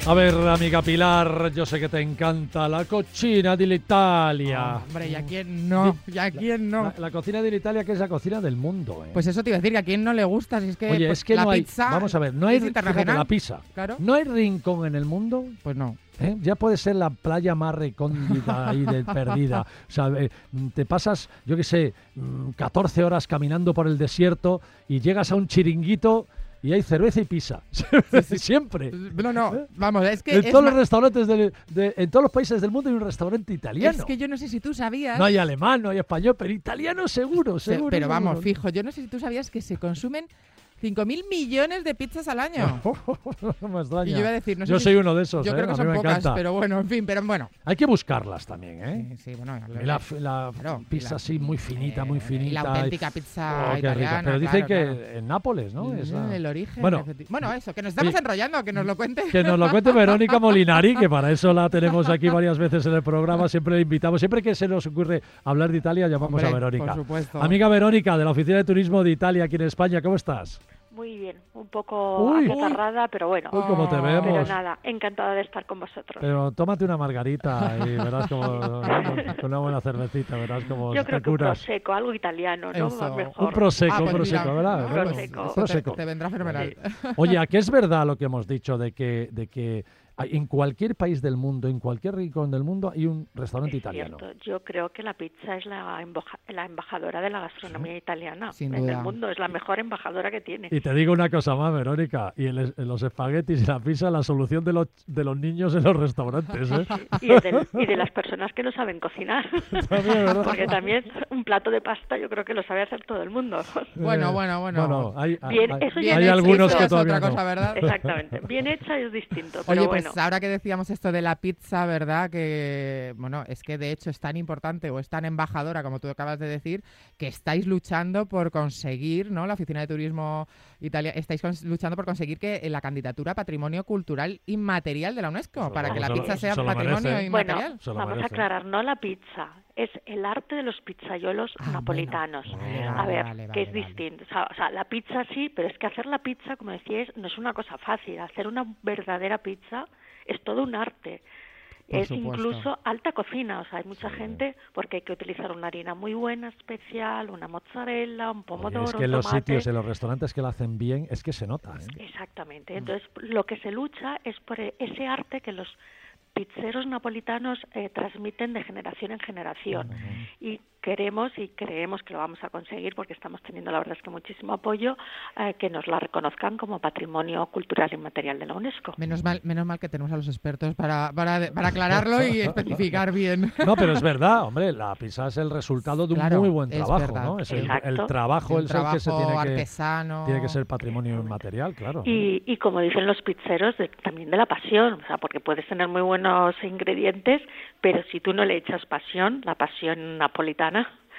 A ver, amiga Pilar, yo sé que te encanta la cocina d'Italia. Hombre, ¿y a quién no? ¿Y a quién no? La cocina d'Italia, que es la cocina del mundo, ¿eh? Pues eso te iba a decir, que a quién no le gusta, si es que, Oye, pues, es que la no hay, pizza vamos a ver, no hay, es fíjate, internacional. la pizza. Claro. No hay rincón en el mundo, Pues no. ya puede ser la playa más recóndita ahí perdida. O sea, te pasas, yo qué sé, 14 horas caminando por el desierto y llegas a un chiringuito y hay cerveza y pizza. Siempre. No, vamos, es que... En todos los restaurantes, en todos los países del mundo hay un restaurante italiano. Es que yo no sé si tú sabías... No hay alemán, no hay español, pero italiano seguro. Pero vamos, seguro. fijo, yo no sé si tú sabías que se consumen 5.000 millones de pizzas al año. No me extraña. Y yo iba a decir, no sé yo si- soy uno de esos, Yo creo que a mí son me pocas, encanta. pero bueno, en fin, pero bueno. Hay que buscarlas también, ¿eh? Sí, bueno. Y la Claro, pizza así muy finita, muy Y finita. la auténtica pizza Oh, qué rica. italiana. Pero dicen claro, que claro. en Nápoles, ¿no? Es El origen. Bueno, Bueno, eso, que nos estamos oye, enrollando, que nos lo cuente. que nos lo cuente Verónica Molinari, que para eso la tenemos aquí varias veces en el programa. Siempre la invitamos. Siempre que se nos ocurre hablar de Italia, llamamos Hombre, a Verónica. por supuesto. Amiga Verónica, de la Oficina de Turismo de Italia aquí en España, ¿cómo estás? Muy bien, un poco Uy. acatarrada, pero bueno. Uy, cómo te Pero vemos. nada, encantada de estar con vosotros. Pero tómate una margarita y verás como con una buena cervecita, verás como Yo te creo que un curas. prosecco, algo italiano, ¿no? Eso. Más mejor. Un prosecco, Pues mira, ¿verdad? un Claro, prosecco. un Eso prosecco. te vendrá fenomenal. Oye, ¿a qué es verdad lo que hemos dicho de que en cualquier país del mundo, en cualquier rincón del mundo, hay un restaurante Es italiano? cierto, yo creo que la pizza es la embajadora de la gastronomía italiana Sin en duda. el mundo, es la mejor embajadora que tiene. Y te digo una cosa más, Verónica, y en los espaguetis y la pizza, la solución de los niños en los restaurantes, ¿eh? Y de las personas que no saben cocinar. También, ¿verdad? Porque también un plato de pasta yo creo que lo sabe hacer todo el mundo. Bueno. Hay, Bien, hay- eso ya hay es- algunos eso que es todavía otra no. cosa, ¿verdad? Exactamente. Bien hecha es distinto, pero Oye, bueno. pues ahora que decíamos esto de la pizza, ¿verdad? Que, bueno, es que de hecho es tan importante o es tan embajadora, como tú acabas de decir, que estáis luchando por conseguir, ¿no? La Oficina de Turismo Italia, luchando por conseguir que la candidatura a Patrimonio Cultural Inmaterial de la UNESCO, Eso, para que la se lo- pizza sea se lo patrimonio merece. Bueno, inmaterial. Se lo vamos a merece. aclarar, no la pizza, es el arte de los pizzaiolos Ah, napolitanos. bueno. A ver, Vale, que es vale. distinto. O sea, la pizza sí, pero es que hacer la pizza, como decíais, no es una cosa fácil. Hacer una verdadera pizza es todo un arte. Por Es supuesto. incluso alta cocina, o sea, hay mucha gente porque hay que utilizar una harina muy buena, especial, una mozzarella, un Oye, pomodoro, es que en un los tomate. sitios, en los restaurantes que lo hacen bien, es que se nota, ¿eh? Exactamente. Entonces, lo que se lucha es por ese arte que los pizzeros napolitanos transmiten de generación en generación. Y queremos y creemos que lo vamos a conseguir porque estamos teniendo, la verdad es que muchísimo apoyo, que nos la reconozcan como Patrimonio Cultural Inmaterial de la UNESCO. Menos mal que tenemos a los expertos para aclararlo y especificar bien. No, pero es verdad, hombre, la pizza es el resultado de un Claro, muy buen es trabajo, verdad. ¿no? Es el Exacto. trabajo, Un es el que se trabajo tiene artesano. que ser patrimonio inmaterial, claro. Y como dicen los pizzeros, también de la pasión, o sea, porque puedes tener muy buenos ingredientes, pero si tú no le echas pasión, la pasión napolitana,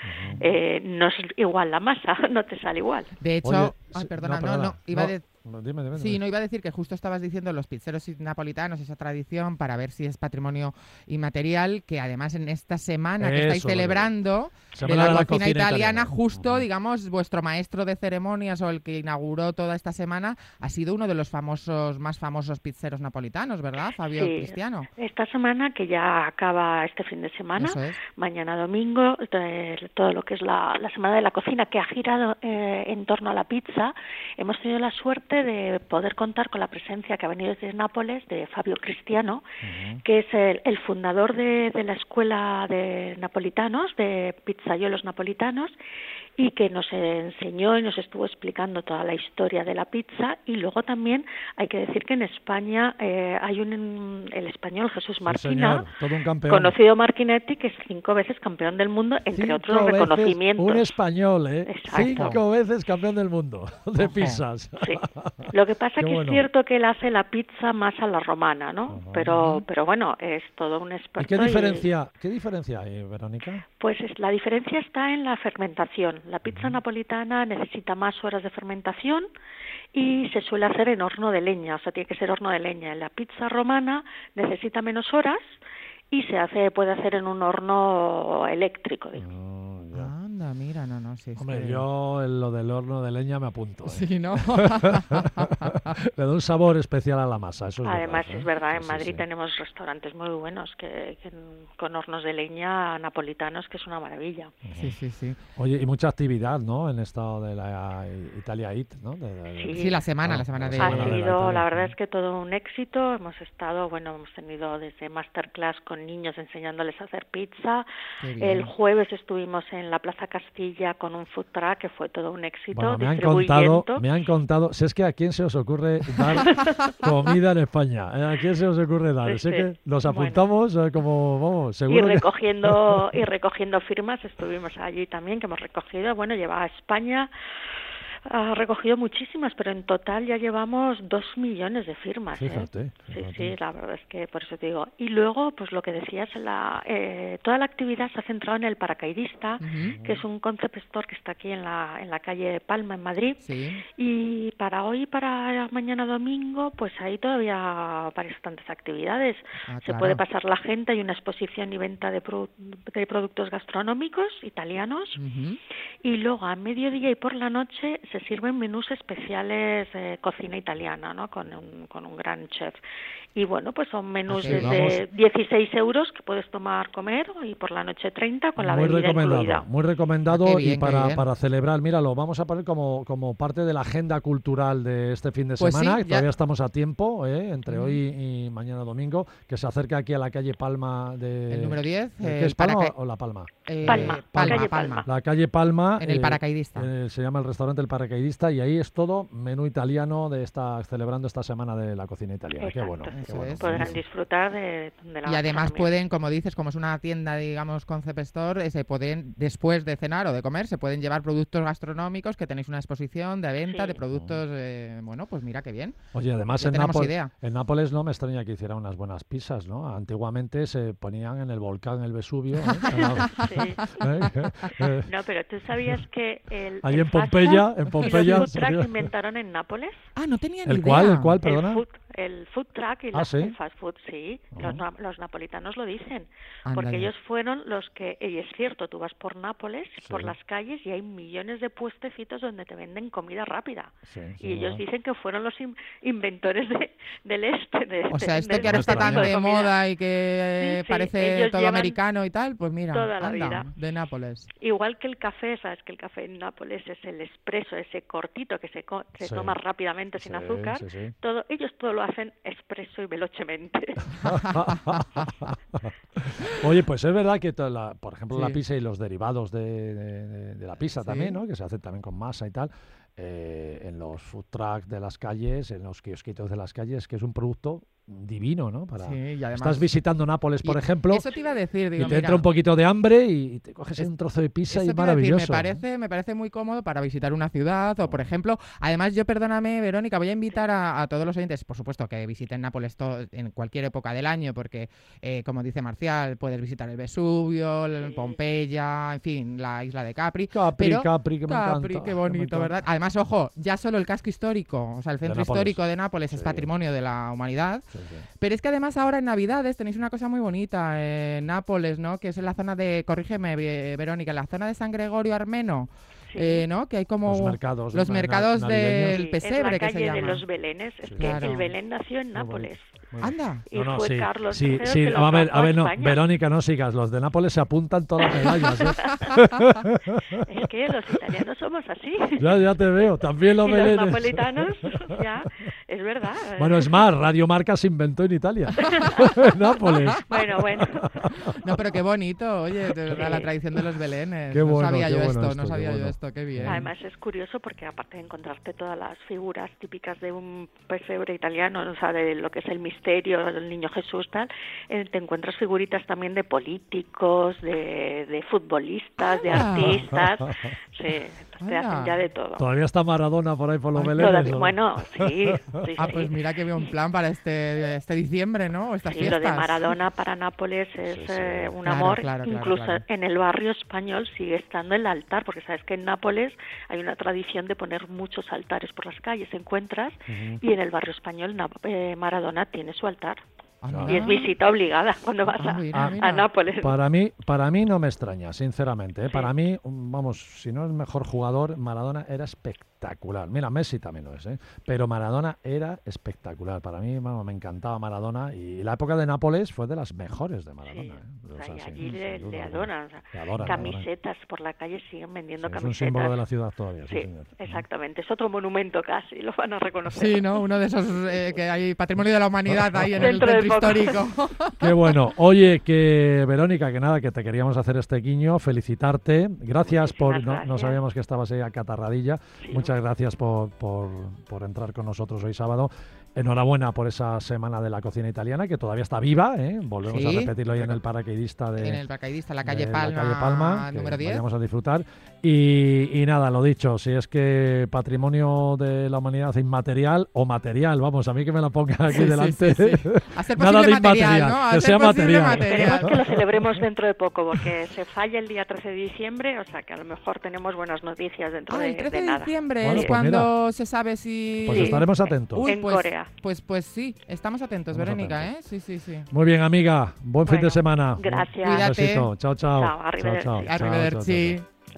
no es igual la masa, no te sale igual. De hecho, Oye, ay, perdona, perdona. iba a Dime. Sí, no iba a decir que justo estabas diciendo los pizzeros napolitanos, esa tradición para ver si es patrimonio inmaterial, que además en esta semana que estáis Eso, celebrando Semana de la de la cocina cocina italiana, italiana. justo, Ujú. digamos, vuestro maestro de ceremonias o el que inauguró toda esta semana ha sido uno de los más famosos pizzeros napolitanos, ¿verdad, Fabio Sí. Cristiano? Esta semana, que ya acaba este fin de semana, Eso es. mañana domingo, todo lo que es la Semana de la Cocina, que ha girado en torno a la pizza, hemos tenido la suerte de poder contar con la presencia que ha venido desde Nápoles de Fabio Cristiano, que es el fundador de la escuela de napolitanos, de pizzaiolos napolitanos, y que nos enseñó y nos estuvo explicando toda la historia de la pizza. Y luego también hay que decir que en España hay el español Jesús Sí, Marquina, señor, todo un campeón. conocido Marquinetti, que es 5 veces campeón del mundo, entre 5 otros veces reconocimientos. un español, ¿eh? Exacto. 5 veces campeón del mundo de Ojo. pizzas. Sí. Lo que pasa Qué que bueno. es cierto que él hace la pizza más a la romana, ¿no? Pero bueno, es todo un ¿Y experto. qué diferencia hay, Verónica? Pues la diferencia está en la fermentación. La pizza napolitana necesita más horas de fermentación y se suele hacer en horno de leña, o sea, tiene que ser horno de leña. La pizza romana necesita menos horas y puede hacer en un horno eléctrico, digo. Ya. Anda, mira, no, sí. Es Hombre, que- yo en lo del horno de leña me apunto. ¿eh? Sí, ¿no? Le da un sabor especial a la masa, eso es Además, verdad, es verdad, Sí, en sí, Madrid sí. tenemos restaurantes muy buenos con hornos de leña napolitanos, que es una maravilla. Sí, sí, sí. Oye, y mucha actividad, ¿no? En esto de la Italia Eat, ¿no? Sí, la semana Ha de... sido, la verdad Italia. es que todo un éxito. Hemos tenido desde masterclass con niños enseñándoles a hacer pizza. Qué bien. El jueves estuvimos en la Plaza Castilla con un food truck, que fue todo un éxito. Bueno, distribuyendo. me han contado, si es que a quién se os ocurre dar comida en España, ¿a quién se os ocurre dar? Sí, Sé sí. que nos Bueno. apuntamos como, vamos, Y seguro que... recogiendo firmas, estuvimos allí también, que hemos recogido, lleva a España, ha recogido muchísimas, pero en total ya llevamos 2 millones de firmas. Fíjate. Sí, la verdad es que por eso te digo. Y luego, pues lo que decías, toda la actividad se ha centrado en el paracaidista, que es un concept store que está aquí en la calle Palma, en Madrid. Sí. Y para hoy, para mañana domingo, pues hay todavía bastantes actividades. Se Claro. puede pasar la gente, hay una exposición y venta de productos gastronómicos italianos. Y luego a mediodía y por la noche se sirven menús especiales de cocina italiana, ¿no? Con un gran chef. Y pues son menús desde 16 euros que puedes comer, y por la noche 30 con la bebida incluida. Muy recomendado. Qué bien, Y qué bien. para celebrar, mira, lo vamos a poner como parte de la agenda cultural de este fin de Pues semana, sí, que ya... todavía estamos a tiempo, entre hoy y mañana domingo, que se acerca aquí a la calle Palma de... El número 10. ¿Qué es Palma o La Palma? Palma, calle Palma. La calle Palma. En el paracaidista. Se llama el restaurante El Paracaidista, y ahí es todo menú italiano celebrando esta semana de la cocina italiana. Exacto. Qué bueno. Qué Eso bueno. es. Podrán disfrutar de la Y además gastronomía. pueden, como dices, como es una tienda, digamos, concept store, se pueden, después de cenar o de comer, se pueden llevar productos gastronómicos, que tenéis una exposición de venta Sí. de productos, pues mira qué bien. Oye, además Ya tenemos idea. en Nápoles no me extraña que hicieran unas buenas pizzas, ¿no? Antiguamente se ponían en el volcán, el Vesubio. Sí. ¿Eh? No, pero tú sabías que Ahí el en fast Pompeya, food y los food trucks se inventaron en Nápoles. Ah, no tenía ni ¿El idea. cuál, perdona? El food truck y ¿sí? el fast food, sí. Los napolitanos lo dicen. Anda Porque ya. ellos fueron los que, y es cierto, tú vas por Nápoles, Sí. por las calles, y hay millones de puestecitos donde te venden comida rápida. Sí, Y ellos dicen que fueron los inventores del este. O sea, esto de que ahora este está tan tipo de comida. moda y que Sí, parece ellos todo llevan americano y tal, pues mira, toda la anda, vida. de Nápoles. Igual que el café, sabes que el café en Nápoles es el expreso, ese cortito que se Sí. toma rápidamente sin Sí, azúcar. sí, sí. Ellos todo lo hacen expreso y velocemente. Oye, pues es verdad que, por ejemplo, la Sí. pizza y los derivados de la pizza Sí. también, ¿no? Que se hacen también con masa y tal, en los food trucks de las calles, en los kiosquitos de las calles, que es un producto divino, ¿no? Sí, y además... Estás visitando Nápoles, por Y ejemplo, Eso te iba a decir, y digo, te entra mira, un poquito de hambre y te coges un trozo de pizza y eso es te iba a decir, maravilloso. me parece muy cómodo para visitar una ciudad o, por ejemplo, además yo, perdóname, Verónica, voy a invitar a todos los oyentes, por supuesto, que visiten Nápoles en cualquier época del año, porque, como dice Marcial, puedes visitar el Vesubio, el Pompeya, en fin, la isla de Capri. Capri, pero- Capri, que me Capri, encanta. qué que me bonito, encanta. ¿verdad? Además, ojo, ya solo el casco histórico, o sea, el centro Nápoles. histórico de Nápoles es Sí. patrimonio de la humanidad. Sí, sí. Pero es que además ahora en Navidades tenéis una cosa muy bonita en Nápoles, ¿no? Que es en la zona de, corrígeme, Verónica, en la zona de San Gregorio Armeno, Sí. ¿no? Que hay como Los mercados del navideños. Sí, pesebre es que la se calle de llama. los Belenes. Es Sí. que Claro. el Belén nació en Muy Nápoles. Muy bien. Anda. Y fue sí, Carlos sí, III sí. que lo A ver, trajo a no, España. Verónica, no sigas. Los de Nápoles se apuntan todas las medallas. Es que los italianos somos así. Ya te veo. También los Y los belenes. napolitanos, ya, es verdad. Bueno, es más, Radio Marca se inventó en Italia. En Nápoles. Bueno. No, pero qué bonito, oye, de verdad, Sí. la tradición de los Belenes. Qué no bueno, sabía qué yo bueno esto, esto, no qué sabía yo bueno. esto, qué bien. Además es curioso porque aparte de encontrarte todas las figuras típicas de un pesebre italiano, o sea, de lo que es el misterio, el niño Jesús, tal, te encuentras figuritas también de políticos, de futbolistas, de Ah. artistas, sí, te hacen Anda. ya de todo. Todavía está Maradona por ahí por los Ay, belenes. Todavía- ¿o? bueno, sí. Ah, pues mira que veo un plan para este diciembre, ¿no? O estas Sí, lo de fiestas. Maradona para Nápoles es Sí, sí. un Claro, amor. claro, Incluso claro. en el barrio español sigue estando el altar, porque sabes que en Nápoles hay una tradición de poner muchos altares por las calles, encuentras, y en el barrio español Maradona tiene su altar. Anda. Y es visita obligada cuando vas Ah, mira, a mira. Nápoles. Para mí no me extraña, sinceramente. Sí. Para mí, vamos, si no es el mejor jugador, Maradona era espectacular. espectacular. Mira, Messi también lo es, ¿eh? Pero Maradona era espectacular. Para mí, me encantaba Maradona y la época de Nápoles fue de las mejores de Maradona. Sí. ¿eh? O sea, allí le adoran. O sea, le adoran. Camisetas por la calle siguen vendiendo camisetas. Es un símbolo de la ciudad todavía. Sí, señor. Exactamente. Es otro monumento casi, lo van a reconocer. Sí, ¿no? Uno de esos que hay patrimonio de la humanidad ahí en el centro histórico. Qué bueno. Oye, que Verónica, que nada, que te queríamos hacer este guiño, felicitarte. Gracias gracias. No sabíamos que estabas ahí acatarradilla. Sí. Muchas gracias por entrar con nosotros hoy sábado. Enhorabuena por esa semana de la cocina italiana, que todavía está viva, ¿eh? Volvemos a repetirlo hoy en el paracaidista en el paracaidista, la calle Palma, número 10. Vamos a disfrutar. Y nada, lo dicho, si es que patrimonio de la humanidad inmaterial o material, vamos, a mí que me la ponga aquí delante. Sí. A ser nada de material, inmaterial, ¿no? que sea material. Esperemos que lo celebremos dentro de poco, porque se falla el día 13 de diciembre, o sea que a lo mejor tenemos buenas noticias dentro de nada. El 13 de diciembre bueno, es cuando se sabe si... Pues estaremos atentos. En Corea. Pues sí, estamos atentos, Verónica, ¿eh? Sí. Muy bien, amiga. Buen fin de semana. Gracias. Cuídate. Un besito. Chao. Chao, arrivederci. Arrivederci.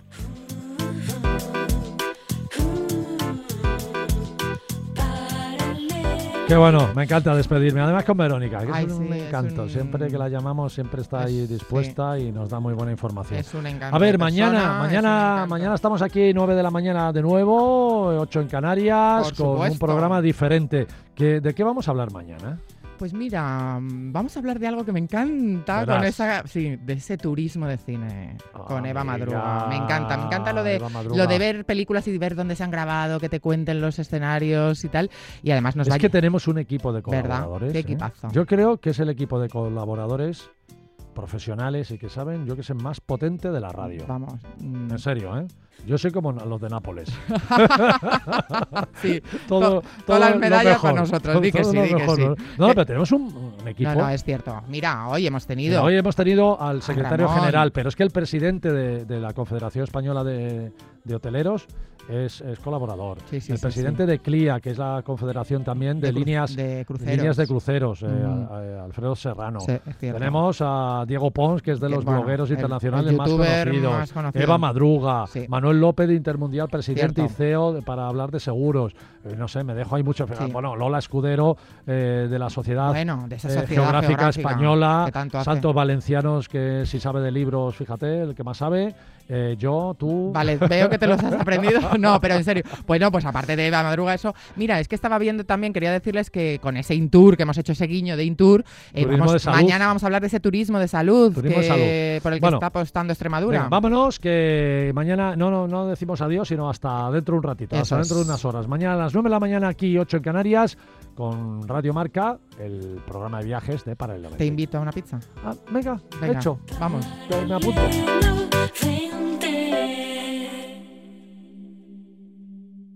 Qué bueno, me encanta despedirme. Además con Verónica, que es un sí, encanto. Siempre que la llamamos, siempre está ahí dispuesta y nos da muy buena información. Es un encanto. A ver, mañana estamos aquí 9 de la mañana de nuevo, 8 en Canarias, con un programa diferente. ¿De qué vamos a hablar mañana? Pues mira, vamos a hablar de algo que me encanta, de ese turismo de cine con Eva Madruga. Me encanta lo de ver películas y ver dónde se han grabado, que te cuenten los escenarios y tal. Y además que tenemos un equipo de colaboradores. ¿Verdad? Qué equipazo. Yo creo que es el equipo de colaboradores profesionales y que saben, yo que sé, más potente de la radio. Vamos. En serio, ¿eh? Yo soy como los de Nápoles. Sí, todas las medallas para nosotros. Di que sí. No, pero tenemos un equipo. No, es cierto. Mira, hoy hemos tenido al secretario general, pero es que el presidente de la Confederación Española de Hoteleros es colaborador. El presidente de CLIA, que es la confederación también de líneas de cruceros, Alfredo Serrano. Sí, tenemos a Diego Pons, que es de los blogueros internacionales más conocidos. Eva Madruga, Manuel López de Intermundial, presidente y CEO para hablar de seguros. No sé, me dejo ahí mucho. Bueno, Lola Escudero, de la Sociedad, de esa sociedad Geográfica Española, Santos Valencianos, que si sabe de libros, fíjate, el que más sabe. Yo, tú... Vale, veo que te los has aprendido. No, pero en serio. Bueno, pues aparte de Eva Madruga, eso... Mira, es que estaba viendo también, quería decirles que con ese Intour, que hemos hecho ese guiño de Intour, mañana vamos a hablar de ese turismo de salud, por el que está apostando Extremadura. Venga, vámonos, que mañana no decimos adiós, sino hasta dentro de un ratito, hasta dentro de unas horas. Mañana a las 9 de la mañana aquí, 8 en Canarias, con Radio Marca, el programa de viajes de Para el 90. Te invito a una pizza. Venga, hecho. Vamos. Me apunto.